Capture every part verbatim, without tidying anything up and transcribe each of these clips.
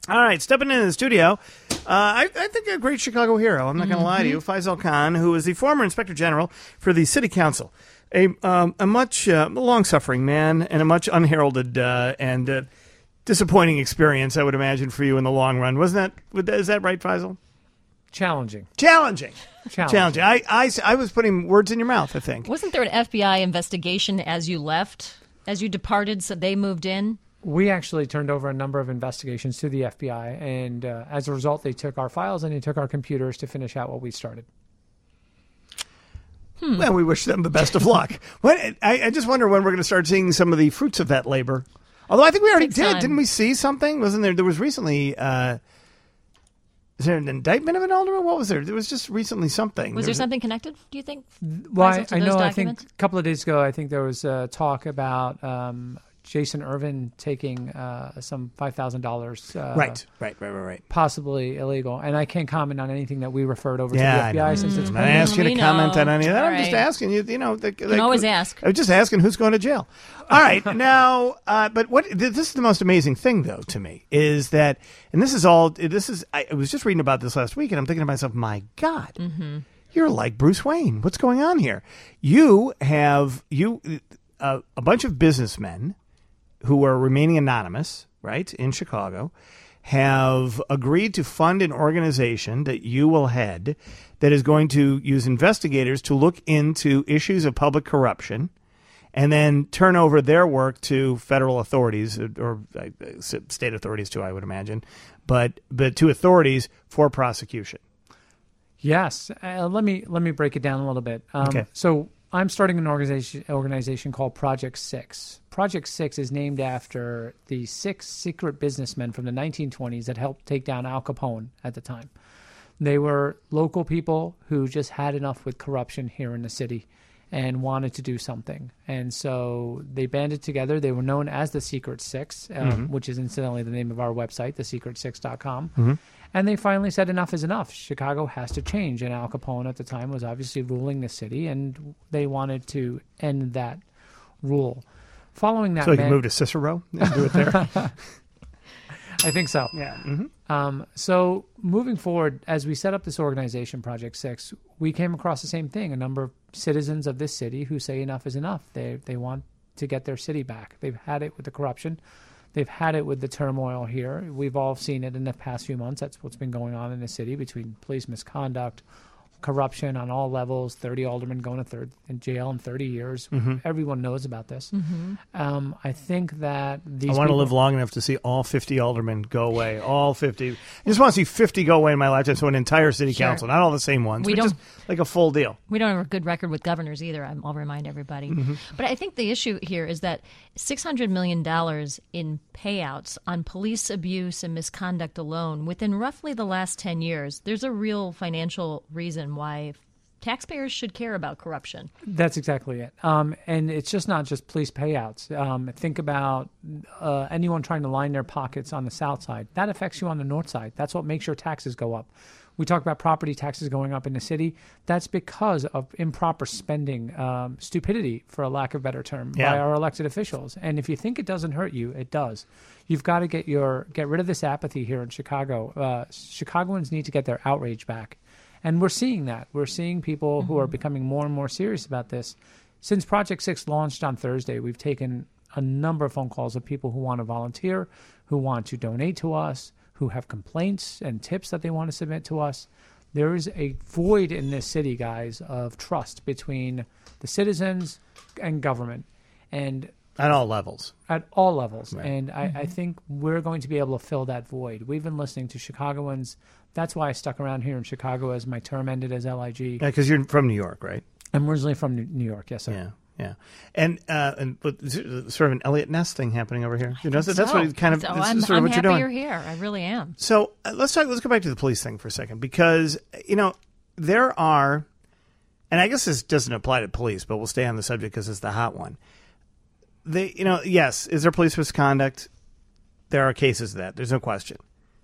All right, stepping into the studio, uh, I, I think a great Chicago hero. I'm not going to Mm-hmm. lie to you, Faisal Khan, who is the former Inspector General for the City Council, a um, a much uh, long-suffering man and a much unheralded uh, and uh, disappointing experience, I would imagine, for you in the long run. Wasn't that? Is that right, Faisal? Challenging. Challenging. Challenging. Challenging. I, I, I was putting words in your mouth, I think. Wasn't there an F B I investigation as you left, as you departed, so they moved in? We actually turned over a number of investigations to the F B I, and uh, as a result, they took our files and they took our computers to finish out what we started. Hmm. Well, we wish them the best of luck. When, I, I just wonder when we're going to start seeing some of the fruits of that labor. Although I think we already Takes did. time. Didn't we see something? Wasn't there? There was recently... Uh, Is there an indictment of an alderman? What was there? There was just recently something. Was there there something connected, do you think? Well, I, Faisal, to I those know. I documents? think a couple of days ago, I think there was uh, talk about um, Jason Irvin taking uh, some five thousand dollars. Uh, right, right, right, right, right. Possibly illegal, and I can't comment on anything that we referred over Yeah, to the F B I, I know. since it's I'm pending. not asking you We to comment know. on any of that. All I'm just right. asking you. You know, the, You can always ask. I was just asking who's going to jail. All right, now, uh, but what? This is the most amazing thing, though, to me, is that, and this is all. This is. I was just reading about this last week, and I'm thinking to myself, my God. Mm-hmm. You're like Bruce Wayne. What's going on here? You have you uh, a bunch of businessmen who are remaining anonymous, right, in Chicago, have agreed to fund an organization that you will head that is going to use investigators to look into issues of public corruption and then turn over their work to federal authorities or, or uh, state authorities too, I would imagine, but but to authorities for prosecution. Yes, uh, let me let me break it down a little bit. Um, Okay. So I'm starting an organization organization called Project Six. Project Six is named after the six secret businessmen from the nineteen twenties that helped take down Al Capone at the time. They were local people who just had enough with corruption here in the city and wanted to do something. And so they banded together. They were known as the Secret Six, um, Mhm. which is incidentally the name of our website, the secret six dot com. Mhm. And they finally said enough is enough. Chicago has to change. And Al Capone at the time was obviously ruling the city, and they wanted to end that rule. Following that, So you can man- move to Cicero and do it there? I think so. Yeah. Mm-hmm. Um, so moving forward, as we set up this organization, Project Six, we came across the same thing. A number of citizens of this city who say enough is enough. They they want to get their city back. They've had it with the corruption. They've had it with the turmoil here. We've all seen it in the past few months. That's what's been going on in the city between police misconduct, corruption on all levels, thirty aldermen going to third in jail in thirty years. Mhm. Everyone knows about this. Mm-hmm. Um, I think that these I want to people- live long enough to see all fifty aldermen go away. All fifty. I just want to see fifty go away in my lifetime. So an entire city Sure. council, not all the same ones. We but don't- just like a full deal. We don't have a good record with governors either, I'm- I'll remind everybody. Mhm. But I think the issue here is that six hundred million dollars in payouts on police abuse and misconduct alone within roughly the last ten years, there's a real financial reason why taxpayers should care about corruption. That's exactly it. Um, and it's just not just police payouts. Um, think about uh, anyone trying to line their pockets on the south side. That affects you on the north side. That's what makes your taxes go up. We talk about property taxes going up in the city. That's because of improper spending, um, stupidity, for a lack of a better term, Yeah. by our elected officials. And if you think it doesn't hurt you, it does. You've got to get your get rid of this apathy here in Chicago. Uh, Chicagoans need to get their outrage back. And we're seeing that. We're seeing people mm-hmm. who are becoming more and more serious about this. Since Project Six launched on Thursday, we've taken a number of phone calls of people who want to volunteer, who want to donate to us, who have complaints and tips that they want to submit to us. There is a void in this city, guys, of trust between the citizens and government. And at all levels. At all levels. Right. And I, mm-hmm. I think we're going to be able to fill that void. We've been listening to Chicagoans. That's why I stuck around here in Chicago as my term ended as L I G. Yeah, because you're from New York, right? I'm originally from New York, yes, sir. Yeah, yeah. And uh, and but sort of an Elliot Ness thing happening over here. You know, so. that's what it kind of. So this I'm, is sort I'm of what happy you're doing. you're here. I really am. So uh, let's talk. Let's go back to the police thing for a second, because you know there are, and I guess this doesn't apply to police, but we'll stay on the subject because it's the hot one. They, you know, yes, is there police misconduct? There are cases of that. There's no question.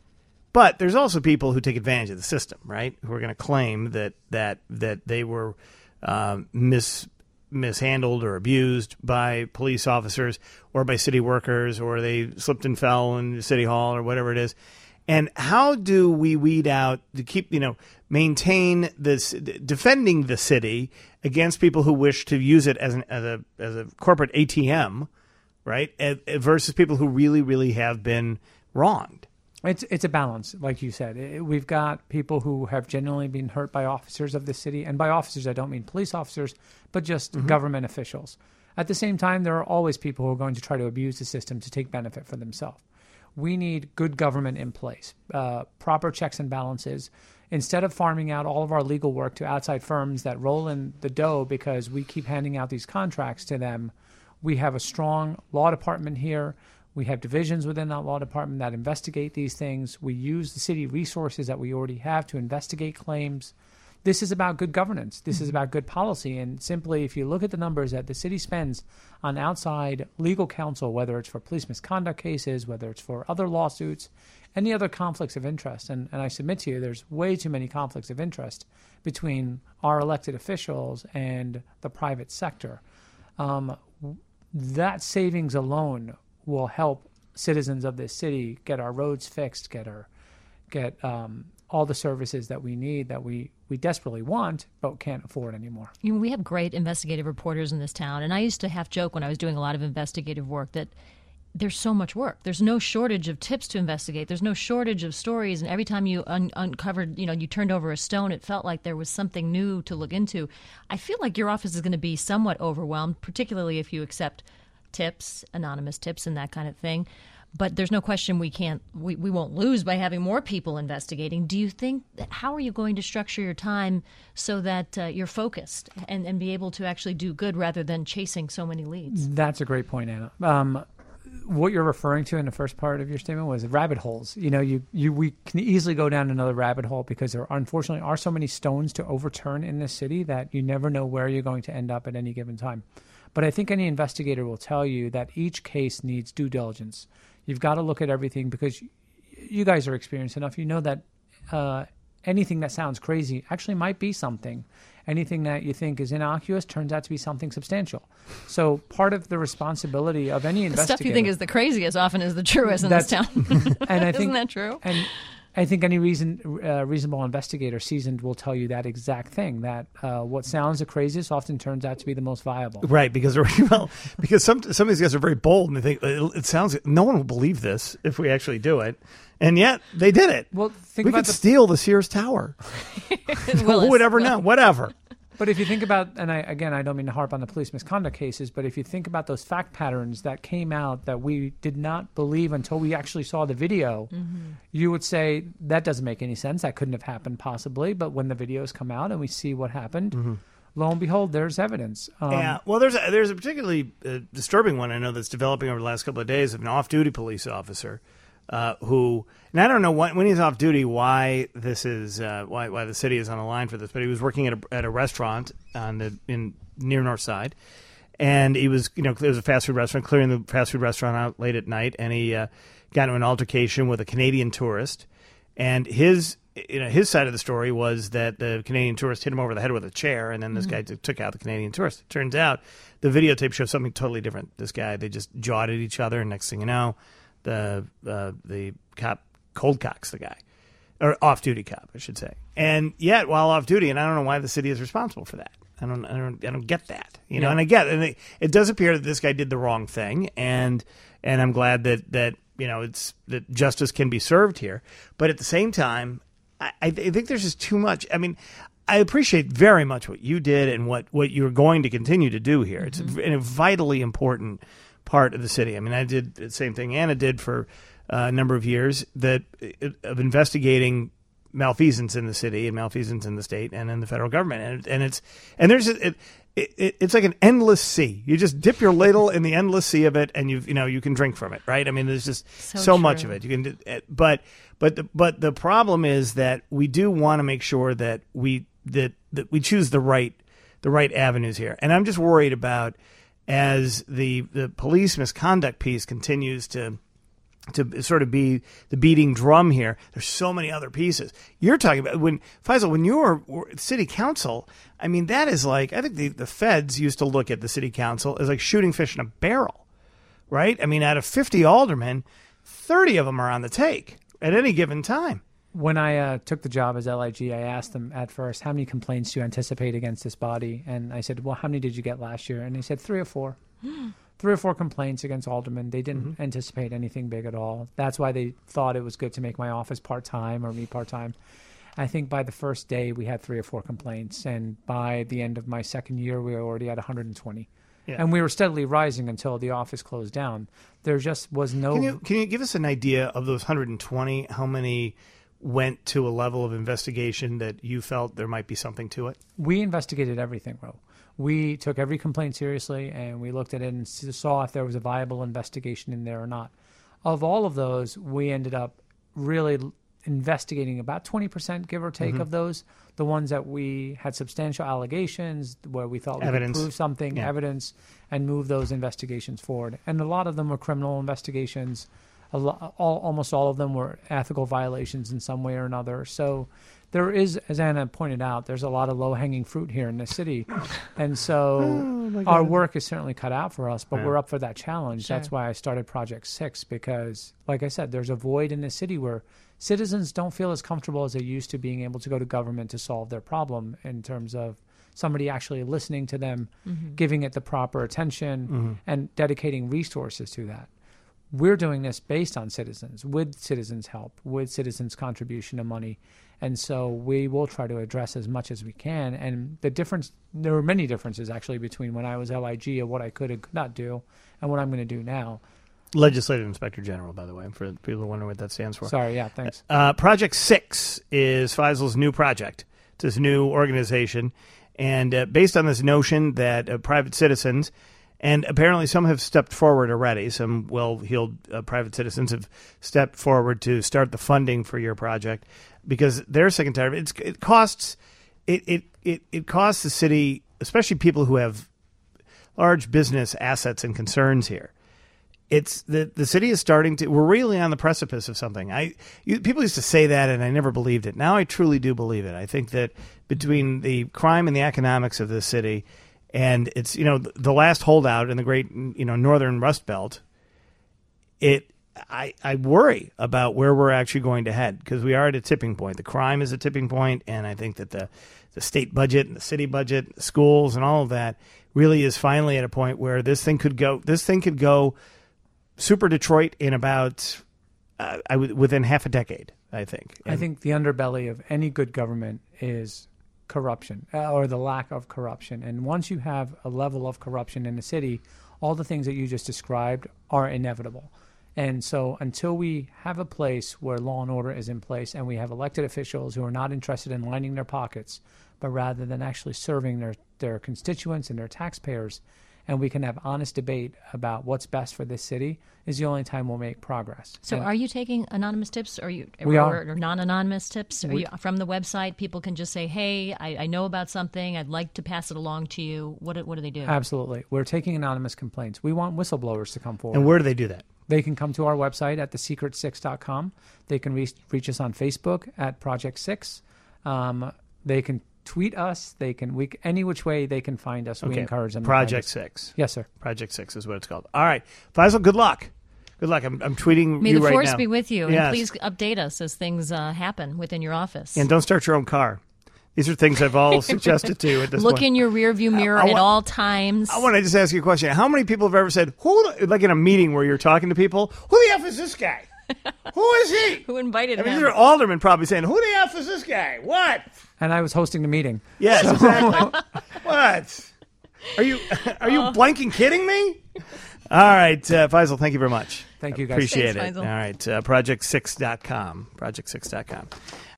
But there's also people who take advantage of the system, right? Who are going to claim that that that they were um, mis mishandled or abused by police officers or by city workers, or they slipped and fell in City Hall or whatever it is. And how do we weed out to keep, you know, maintain this, defending the city against people who wish to use it as an as a as a corporate A T M, right? Versus people who really, really have been wronged. It's it's a balance, like you said. It, we've got people who have genuinely been hurt by officers of the city, and by officers I don't mean police officers, but just mm-hmm. government officials. At the same time, there are always people who are going to try to abuse the system to take benefit for themselves. We need good government in place, uh, proper checks and balances. Instead of farming out all of our legal work to outside firms that roll in the dough because we keep handing out these contracts to them, we have a strong law department here. We have divisions within that law department that investigate these things. We use the city resources that we already have to investigate claims. This is about good governance. This mm-hmm. is about good policy. And simply, if you look at the numbers that the city spends on outside legal counsel, whether it's for police misconduct cases, whether it's for other lawsuits, any other conflicts of interest, and, and I submit to you there's way too many conflicts of interest between our elected officials and the private sector. Um, that savings alone will help citizens of this city get our roads fixed, get our get um, all the services that we need, that we, we desperately want, but can't afford anymore. You know, we have great investigative reporters in this town, and I used to half joke when I was doing a lot of investigative work that there's so much work. There's no shortage of tips to investigate. There's no shortage of stories, and every time you un- uncovered, you know, you turned over a stone, it felt like there was something new to look into. I feel like your office is going to be somewhat overwhelmed, particularly if you accept tips, anonymous tips, and that kind of thing. But there's no question we can't, we, we won't lose by having more people investigating. Do you think, that, how are you going to structure your time so that uh, you're focused and, and be able to actually do good rather than chasing so many leads? That's a great point, Anna. Um, what you're referring to in the first part of your statement was rabbit holes. You know, you, you we can easily go down another rabbit hole because there unfortunately are so many stones to overturn in this city that you never know where you're going to end up at any given time. But I think any investigator will tell you that each case needs due diligence. You've got to look at everything because you guys are experienced enough. You know that uh, anything that sounds crazy actually might be something. Anything that you think is innocuous turns out to be something substantial. So part of the responsibility of any investigator... The stuff you think is the craziest often is the truest in this town. And I think, Isn't that true? And I think any reason, uh, reasonable investigator, seasoned, will tell you that exact thing, that uh, what sounds the craziest often turns out to be the most viable. Right, because well, because some some of these guys are very bold and they think it, it sounds no one will believe this if we actually do it, and yet they did it. Well, think we about could the, steal the Sears Tower. Who would ever know? Whatever. But if you think about, and I, again, I don't mean to harp on the police misconduct cases, but if you think about those fact patterns that came out that we did not believe until we actually saw the video, mm-hmm. you would say that doesn't make any sense. That couldn't have happened possibly. But when the videos come out and we see what happened, mm-hmm. lo and behold, there's evidence. Um, yeah. Well, there's a, there's a particularly uh, disturbing one I know that's developing over the last couple of days of an off-duty police officer uh, who, and I don't know when, when he's off duty why this is uh, why why the city is on the line for this, but he was working at a at a restaurant on the in near North Side, and he was you know it was a fast food restaurant, clearing the fast food restaurant out late at night, and he uh, got into an altercation with a Canadian tourist, and his. You know, his side of the story was that the Canadian tourist hit him over the head with a chair, and then this mm-hmm. guy t- took out the Canadian tourist. It turns out the videotape shows something totally different. This guy, they just jawed at each other, and next thing you know, the uh, the cop cold cocks the guy, or off-duty cop, I should say. And yet, while off-duty, and I don't know why the city is responsible for that. I don't, I don't, I don't get that. You know, yeah. and I get, and it, it does appear that this guy did the wrong thing, and and I'm glad that that you know it's that justice can be served here. But at the same time, I, I think there's just too much. I mean, I appreciate very much what you did and what, what you're going to continue to do here. Mm-hmm. It's a, a vitally important part of the city. I mean, I did the same thing Anna did for uh, a number of years that of investigating malfeasance in the city and malfeasance in the state and in the federal government. And, and it's and there's it, it, it's like an endless sea. You just dip your ladle in the endless sea of it, and you you know you can drink from it, right? I mean, there's just so, so much of it. You can, but but the, but the problem is that we do want to make sure that we that that we choose the right the right avenues here. And I'm just worried about as the the police misconduct piece continues to. to sort of be the beating drum here. There's so many other pieces. You're talking about when Faisal, when you were city council, I mean, that is like, I think the, the feds used to look at the city council as like shooting fish in a barrel, right? I mean, out of fifty aldermen, thirty of them are on the take, at any given time. When I uh, took the job as L I G, I asked them at first, how many complaints do you anticipate against this body? And I said, well, how many did you get last year? And they said three or four. Three or four complaints against aldermen. They didn't mm-hmm. anticipate anything big at all. That's why they thought it was good to make my office part-time or me part-time. I think by the first day, we had three or four complaints. And by the end of my second year, we were already at one hundred twenty. Yeah. And we were steadily rising until the office closed down. There just was no... Can you, can you give us an idea of those one hundred twenty, how many went to a level of investigation that you felt there might be something to it? We investigated everything, Ro. We took every complaint seriously, and we looked at it and saw if there was a viable investigation in there or not. Of all of those, we ended up really investigating about twenty percent, give or take, mm-hmm. of those. The ones that we had substantial allegations, where we thought we evidence. could prove something, yeah. evidence, and move those investigations forward. And a lot of them were criminal investigations. A lo- all, almost all of them were ethical violations in some way or another. So there is, as Anna pointed out, there's a lot of low-hanging fruit here in the city. And so oh, our work is certainly cut out for us, but yeah. we're up for that challenge. Sure. That's why I started Project Six, because, like I said, there's a void in the city where citizens don't feel as comfortable as they used to being able to go to government to solve their problem, in terms of somebody actually listening to them, mm-hmm. giving it the proper attention, mm-hmm. and dedicating resources to that. We're doing this based on citizens, with citizens' help, with citizens' contribution of money. And so we will try to address as much as we can. And the difference, there were many differences actually between when I was L I G of what I could and could not do and what I'm going to do now. Legislative Inspector General, by the way, for people who wonder what that stands for. Sorry, yeah, thanks. Uh, Project Six is Faisal's new project. It's this new organization. And uh, based on this notion that uh, private citizens, and apparently some have stepped forward already. Some well-heeled uh, private citizens have stepped forward to start the funding for your project, because they're sick and tired of it. It's, it costs it, it, it, it costs the city, especially people who have large business assets and concerns here. It's the the city is starting to. We're really on the precipice of something. I you, people used to say that, and I never believed it. Now I truly do believe it. I think that between the crime and the economics of this city, and it's, you know, the last holdout in the great, you know, northern Rust Belt, it I, I worry about where we're actually going to head, because we are at a tipping point. The crime is a tipping point, and I think that the, the state budget and the city budget, the schools and all of that really is finally at a point where this thing could go, this thing could go super Detroit in about, uh, I w- within half a decade, I think. And I think the underbelly of any good government is corruption, uh, or the lack of corruption. And once you have a level of corruption in the city, all the things that you just described are inevitable. And so until we have a place where law and order is in place, and we have elected officials who are not interested in lining their pockets, but rather than actually serving their, their constituents and their taxpayers, and we can have honest debate about what's best for this city, is the only time we'll make progress. So and are you taking anonymous tips, or, you, we or, are. or non-anonymous tips? Are we, you from the website? People can just say, hey, I, I know about something. I'd like to pass it along to you. What, what do they do? Absolutely. We're taking anonymous complaints. We want whistleblowers to come forward. And where do they do that? They can come to our website at the secret six dot com. They can reach, reach us on Facebook at Project Six. Um, they can tweet us. They can we any which way they can find us. Okay. We encourage them. Project to find Six. Us. Yes, sir. Project Six is what it's called. All right, Faisal. Good luck. Good luck. I'm, I'm tweeting May you the right force now. be with you, yes. and please update us as things uh, happen within your office. And don't start your own car. These are things I've all suggested to you at this Look point. in your rearview mirror I, I wa- at all times. I want to just ask you a question. How many people have ever said, "Who?" Like in a meeting where you're talking to people, "Who the f is this guy? Who is he?" Who invited I mean, him? these are aldermen probably saying, "Who the f is this guy? What?" And I was hosting the meeting. Yes, so. exactly. What? Are you are you uh, blanking kidding me? All right, uh, Faisal, thank you very much. Thank you, guys. Appreciate Thanks, it. Faisal. All right, uh, project six dot com. project six dot com.